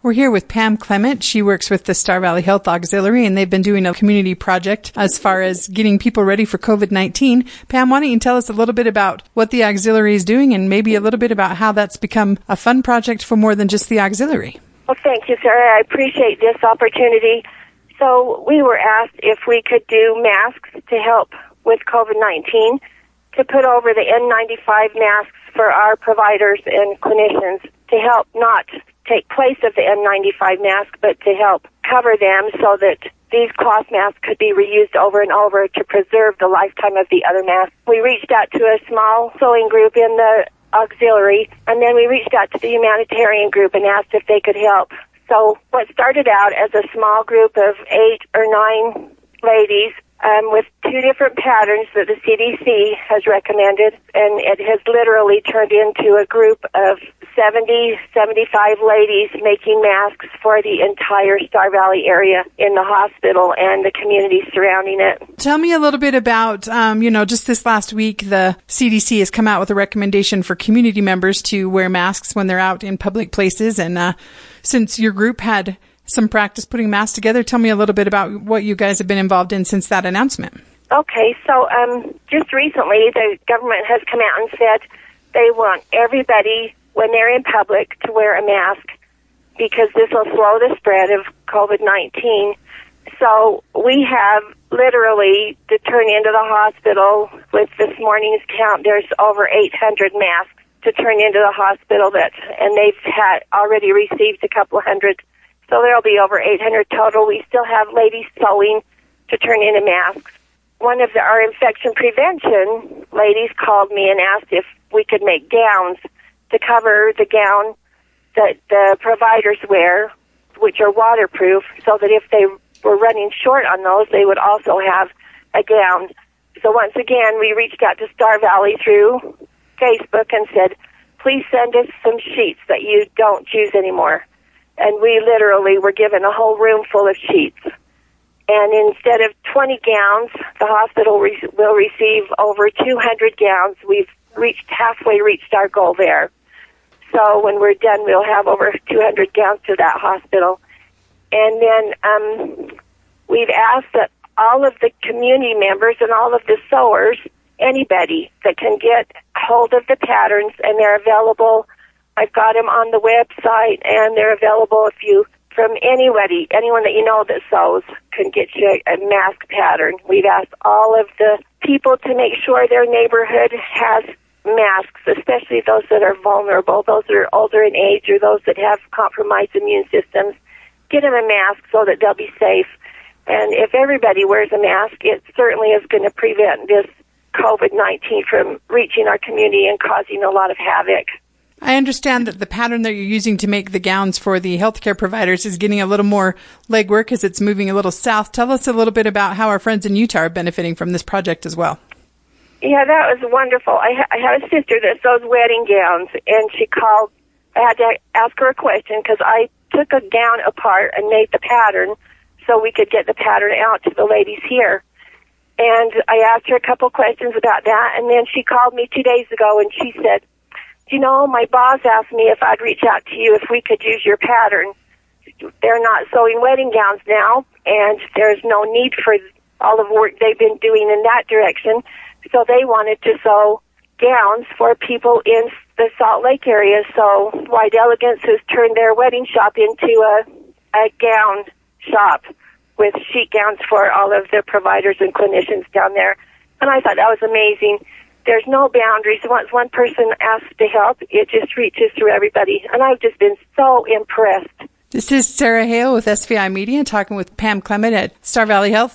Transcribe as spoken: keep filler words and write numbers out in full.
We're here with Pam Clement. She works with the Star Valley Health Auxiliary, and they've been doing a community project as far as getting people ready for covid nineteen. Pam, why don't you tell us a little bit about what the auxiliary is doing and maybe a little bit about how that's become a fun project for more than just the auxiliary? Well, thank you, Sarah. I appreciate this opportunity. So we were asked if we could do masks to help with covid nineteen, to put over the N ninety-five masks for our providers and clinicians to help not take place of the N ninety-five mask, but to help cover them so that these cloth masks could be reused over and over to preserve the lifetime of the other masks. We reached out to a small sewing group in the auxiliary, and then we reached out to the humanitarian group and asked if they could help. So what started out as a small group of eight or nine ladies um, with two different patterns that the C D C has recommended, and it has literally turned into a group of seventy, seventy-five ladies making masks for the entire Star Valley area in the hospital and the community surrounding it. Tell me a little bit about, um, you know, just this last week, the C D C has come out with a recommendation for community members to wear masks when they're out in public places. And uh, since your group had some practice putting masks together, tell me a little bit about what you guys have been involved in since that announcement. Okay, so um, just recently the government has come out and said they want everybody, when they're in public, to wear a mask because this will slow the spread of covid nineteen. So we have literally to turn into the hospital with this morning's count. There's over eight hundred masks to turn into the hospital, that, and they've had already received a couple hundred. So there'll be over eight hundred total. We still have ladies sewing to turn into masks. One of the, our infection prevention ladies called me and asked if we could make gowns to cover the gown that the providers wear, which are waterproof, so that if they were running short on those, they would also have a gown. So once again, we reached out to Star Valley through Facebook and said, please send us some sheets that you don't use anymore. And we literally were given a whole room full of sheets. And instead of twenty gowns, the hospital re- will receive over two hundred gowns. We've reached halfway reached our goal there. So when we're done, we'll have over two hundred gowns to that hospital. And then um, we've asked that all of the community members and all of the sewers, anybody that can get hold of the patterns, and they're available. I've got them on the website, and they're available if you, from anybody, anyone that you know that sews can get you a mask pattern. We've asked all of the people to make sure their neighborhood has masks, especially those that are vulnerable, those that are older in age, or those that have compromised immune systems. Get them a mask so that they'll be safe. And if everybody wears a mask, it certainly is going to prevent this covid nineteen from reaching our community and causing a lot of havoc. I understand that the pattern that you're using to make the gowns for the healthcare providers is getting a little more legwork as it's moving a little south. Tell us a little bit about how our friends in Utah are benefiting from this project as well. Yeah, that was wonderful. I, ha- I have a sister that sews wedding gowns, and she called. I had to ask her a question because I took a gown apart and made the pattern so we could get the pattern out to the ladies here. And I asked her a couple questions about that, and then she called me two days ago, and she said, you know, my boss asked me if I'd reach out to you if we could use your pattern. They're not sewing wedding gowns now, and there's no need for all the work they've been doing in that direction. So they wanted to sew gowns for people in the Salt Lake area. So White Elegance has turned their wedding shop into a, a gown shop with sheet gowns for all of the providers and clinicians down there. And I thought that was amazing. There's no boundaries. Once one person asks to help, it just reaches through everybody. And I've just been so impressed. This is Sarah Hale with S V I Media talking with Pam Clement at Star Valley Health.